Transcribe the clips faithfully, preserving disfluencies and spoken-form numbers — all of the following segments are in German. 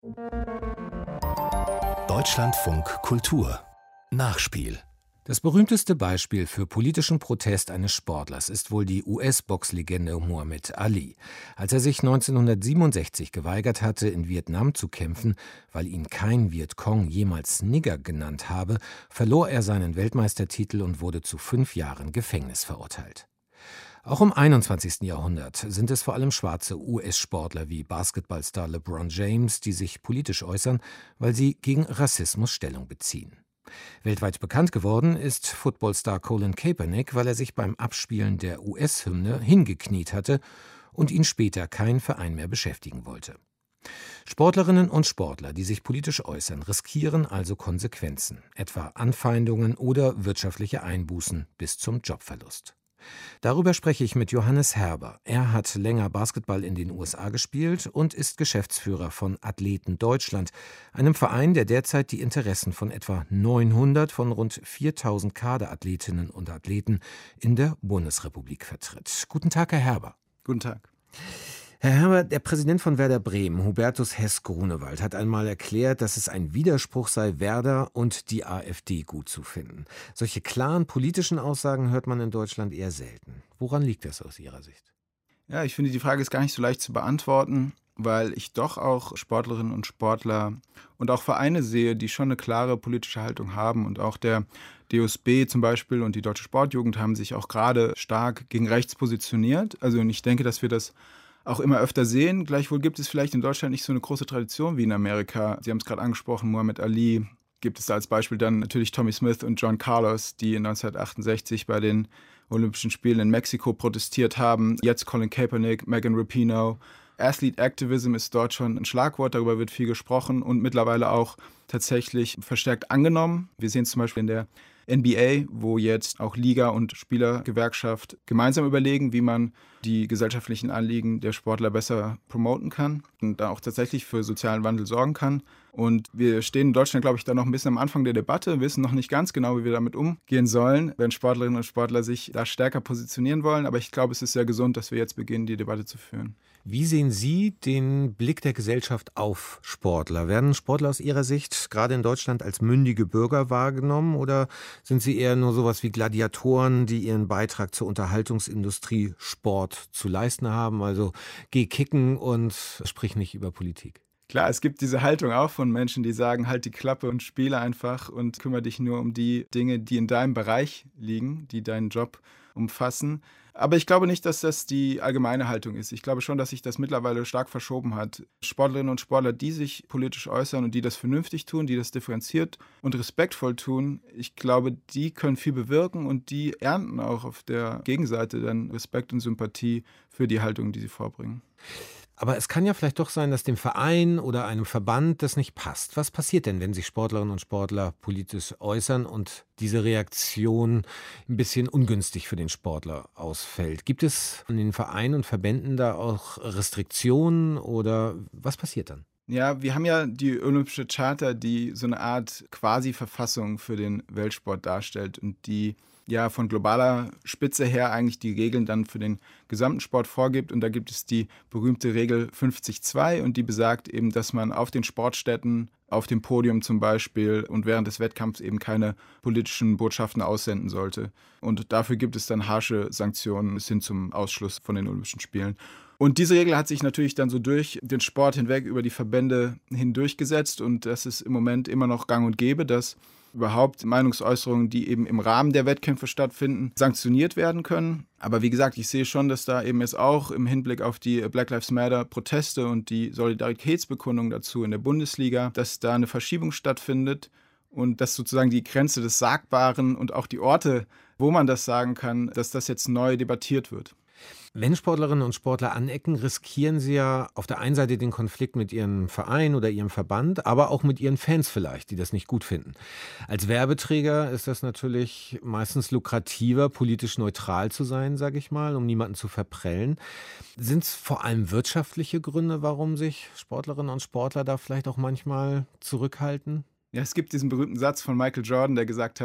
Deutschlandfunk Kultur Nachspiel. Das berühmteste Beispiel für politischen Protest eines Sportlers ist wohl die U S-Boxlegende Muhammad Ali. Als er sich neunzehnhundertsiebenundsechzig geweigert hatte, in Vietnam zu kämpfen, weil ihn kein Vietcong jemals Nigger genannt habe, verlor er seinen Weltmeistertitel und wurde zu fünf Jahren Gefängnis verurteilt. Auch im einundzwanzigsten Jahrhundert sind es vor allem schwarze U S-Sportler wie Basketballstar LeBron James, die sich politisch äußern, weil sie gegen Rassismus Stellung beziehen. Weltweit bekannt geworden ist Footballstar Colin Kaepernick, weil er sich beim Abspielen der U S-Hymne hingekniet hatte und ihn später kein Verein mehr beschäftigen wollte. Sportlerinnen und Sportler, die sich politisch äußern, riskieren also Konsequenzen, etwa Anfeindungen oder wirtschaftliche Einbußen bis zum Jobverlust. Darüber spreche ich mit Johannes Herber. Er hat länger Basketball in den U S A gespielt und ist Geschäftsführer von Athleten Deutschland, einem Verein, der derzeit die Interessen von etwa neunhundert von rund viertausend Kaderathletinnen und Athleten in der Bundesrepublik vertritt. Guten Tag, Herr Herber. Guten Tag. Herr Herber, der Präsident von Werder Bremen, Hubertus Hess-Grunewald, hat einmal erklärt, dass es ein Widerspruch sei, Werder und die AfD gut zu finden. Solche klaren politischen Aussagen hört man in Deutschland eher selten. Woran liegt das aus Ihrer Sicht? Ja, ich finde, die Frage ist gar nicht so leicht zu beantworten, weil ich doch auch Sportlerinnen und Sportler und auch Vereine sehe, die schon eine klare politische Haltung haben. Und auch der D O S B zum Beispiel und die Deutsche Sportjugend haben sich auch gerade stark gegen rechts positioniert. Also ich denke, dass wir das auch immer öfter sehen. Gleichwohl gibt es vielleicht in Deutschland nicht so eine große Tradition wie in Amerika. Sie haben es gerade angesprochen, Muhammad Ali. Gibt es da als Beispiel dann natürlich Tommy Smith und John Carlos, die neunzehnhundertachtundsechzig bei den Olympischen Spielen in Mexiko protestiert haben. Jetzt Colin Kaepernick, Megan Rapinoe. Athlete Activism ist dort schon ein Schlagwort, darüber wird viel gesprochen und mittlerweile auch tatsächlich verstärkt angenommen. Wir sehen es zum Beispiel in der N B A, wo jetzt auch Liga und Spielergewerkschaft gemeinsam überlegen, wie man die gesellschaftlichen Anliegen der Sportler besser promoten kann und da auch tatsächlich für sozialen Wandel sorgen kann. Und wir stehen in Deutschland, glaube ich, da noch ein bisschen am Anfang der Debatte, wissen noch nicht ganz genau, wie wir damit umgehen sollen, wenn Sportlerinnen und Sportler sich da stärker positionieren wollen. Aber ich glaube, es ist sehr gesund, dass wir jetzt beginnen, die Debatte zu führen. Wie sehen Sie den Blick der Gesellschaft auf Sportler? Werden Sportler aus Ihrer Sicht gerade in Deutschland als mündige Bürger wahrgenommen oder sind sie eher nur sowas wie Gladiatoren, die ihren Beitrag zur Unterhaltungsindustrie Sport zu leisten haben? Also geh kicken und sprich nicht über Politik. Klar, es gibt diese Haltung auch von Menschen, die sagen, halt die Klappe und spiele einfach und kümmere dich nur um die Dinge, die in deinem Bereich liegen, die deinen Job umfassen. Aber ich glaube nicht, dass das die allgemeine Haltung ist. Ich glaube schon, dass sich das mittlerweile stark verschoben hat. Sportlerinnen und Sportler, die sich politisch äußern und die das vernünftig tun, die das differenziert und respektvoll tun, ich glaube, die können viel bewirken und die ernten auch auf der Gegenseite dann Respekt und Sympathie für die Haltung, die sie vorbringen. Aber es kann ja vielleicht doch sein, dass dem Verein oder einem Verband das nicht passt. Was passiert denn, wenn sich Sportlerinnen und Sportler politisch äußern und diese Reaktion ein bisschen ungünstig für den Sportler ausfällt? Gibt es an den Vereinen und Verbänden da auch Restriktionen oder was passiert dann? Ja, wir haben ja die Olympische Charta, die so eine Art Quasi-Verfassung für den Weltsport darstellt und die ja von globaler Spitze her eigentlich die Regeln dann für den gesamten Sport vorgibt. Und da gibt es die berühmte Regel fünfzig zwei und die besagt eben, dass man auf den Sportstätten, auf dem Podium zum Beispiel und während des Wettkampfs eben keine politischen Botschaften aussenden sollte. Und dafür gibt es dann harsche Sanktionen bis hin zum Ausschluss von den Olympischen Spielen. Und diese Regel hat sich natürlich dann so durch den Sport hinweg über die Verbände hindurchgesetzt und das ist im Moment immer noch gang und gäbe, dass überhaupt Meinungsäußerungen, die eben im Rahmen der Wettkämpfe stattfinden, sanktioniert werden können. Aber wie gesagt, ich sehe schon, dass da eben jetzt auch im Hinblick auf die Black Lives Matter Proteste und die Solidaritätsbekundung dazu in der Bundesliga, dass da eine Verschiebung stattfindet und dass sozusagen die Grenze des Sagbaren und auch die Orte, wo man das sagen kann, dass das jetzt neu debattiert wird. Wenn Sportlerinnen und Sportler anecken, riskieren sie ja auf der einen Seite den Konflikt mit ihrem Verein oder ihrem Verband, aber auch mit ihren Fans vielleicht, die das nicht gut finden. Als Werbeträger ist das natürlich meistens lukrativer, politisch neutral zu sein, sage ich mal, um niemanden zu verprellen. Sind es vor allem wirtschaftliche Gründe, warum sich Sportlerinnen und Sportler da vielleicht auch manchmal zurückhalten? Ja, es gibt diesen berühmten Satz von Michael Jordan, der gesagt hat,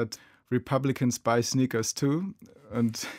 Republicans buy sneakers too. Und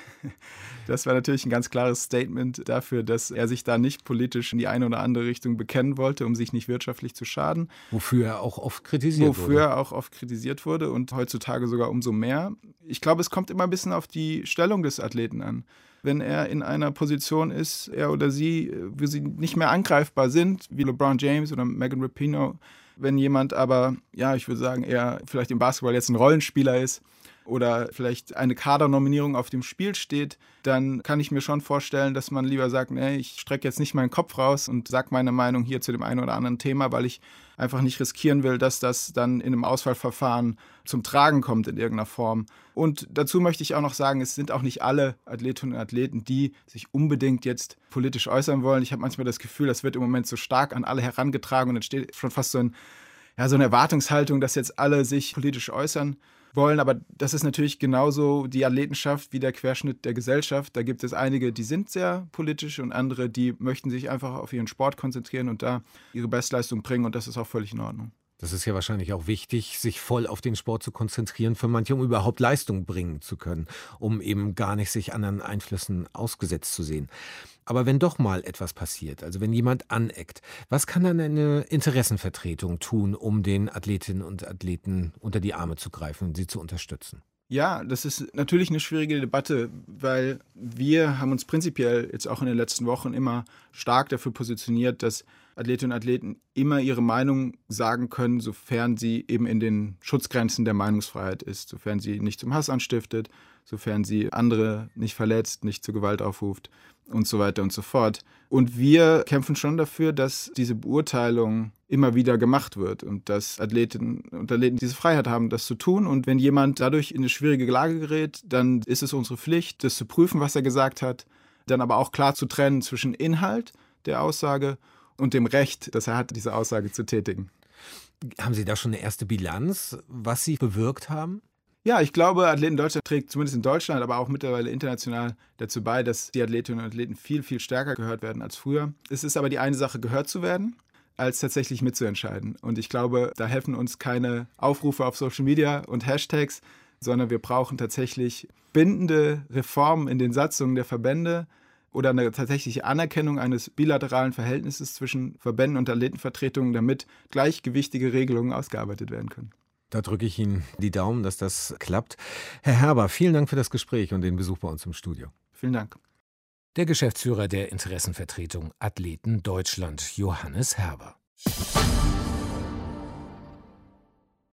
das war natürlich ein ganz klares Statement dafür, dass er sich da nicht politisch in die eine oder andere Richtung bekennen wollte, um sich nicht wirtschaftlich zu schaden. Wofür er auch oft kritisiert Wofür wurde. Wofür er auch oft kritisiert wurde und heutzutage sogar umso mehr. Ich glaube, es kommt immer ein bisschen auf die Stellung des Athleten an. Wenn er in einer Position ist, er oder sie, wo sie nicht mehr angreifbar sind, wie LeBron James oder Megan Rapinoe, wenn jemand aber, ja, ich würde sagen, eher vielleicht im Basketball jetzt ein Rollenspieler ist oder vielleicht eine Kadernominierung auf dem Spiel steht, dann kann ich mir schon vorstellen, dass man lieber sagt, nee, ich strecke jetzt nicht meinen Kopf raus und sage meine Meinung hier zu dem einen oder anderen Thema, weil ich einfach nicht riskieren will, dass das dann in einem Auswahlverfahren zum Tragen kommt in irgendeiner Form. Und dazu möchte ich auch noch sagen, es sind auch nicht alle Athletinnen und Athleten, die sich unbedingt jetzt politisch äußern wollen. Ich habe manchmal das Gefühl, das wird im Moment so stark an alle herangetragen und entsteht schon fast so, ein, ja, so eine Erwartungshaltung, dass jetzt alle sich politisch äußern wollen, aber das ist natürlich genauso die Athletenschaft wie der Querschnitt der Gesellschaft. Da gibt es einige, die sind sehr politisch und andere, die möchten sich einfach auf ihren Sport konzentrieren und da ihre Bestleistung bringen und das ist auch völlig in Ordnung. Das ist ja wahrscheinlich auch wichtig, sich voll auf den Sport zu konzentrieren, für manche, um überhaupt Leistung bringen zu können, um eben gar nicht sich anderen Einflüssen ausgesetzt zu sehen. Aber wenn doch mal etwas passiert, also wenn jemand aneckt, was kann dann eine Interessenvertretung tun, um den Athletinnen und Athleten unter die Arme zu greifen und sie zu unterstützen? Ja, das ist natürlich eine schwierige Debatte, weil wir haben uns prinzipiell jetzt auch in den letzten Wochen immer stark dafür positioniert, dass Athletinnen und Athleten immer ihre Meinung sagen können, sofern sie eben in den Schutzgrenzen der Meinungsfreiheit ist, sofern sie nicht zum Hass anstiftet, sofern sie andere nicht verletzt, nicht zur Gewalt aufruft und so weiter und so fort. Und wir kämpfen schon dafür, dass diese Beurteilung immer wieder gemacht wird und dass Athletinnen und Athleten diese Freiheit haben, das zu tun. Und wenn jemand dadurch in eine schwierige Lage gerät, dann ist es unsere Pflicht, das zu prüfen, was er gesagt hat, dann aber auch klar zu trennen zwischen Inhalt der Aussage und dem Recht, das er hat, diese Aussage zu tätigen. Haben Sie da schon eine erste Bilanz, was Sie bewirkt haben? Ja, ich glaube, Athleten Deutschland trägt zumindest in Deutschland, aber auch mittlerweile international dazu bei, dass die Athletinnen und Athleten viel, viel stärker gehört werden als früher. Es ist aber die eine Sache, gehört zu werden, als tatsächlich mitzuentscheiden. Und ich glaube, da helfen uns keine Aufrufe auf Social Media und Hashtags, sondern wir brauchen tatsächlich bindende Reformen in den Satzungen der Verbände oder eine tatsächliche Anerkennung eines bilateralen Verhältnisses zwischen Verbänden und Athletenvertretungen, damit gleichgewichtige Regelungen ausgearbeitet werden können. Da drücke ich Ihnen die Daumen, dass das klappt. Herr Herber, vielen Dank für das Gespräch und den Besuch bei uns im Studio. Vielen Dank. Der Geschäftsführer der Interessenvertretung Athleten Deutschland, Johannes Herber.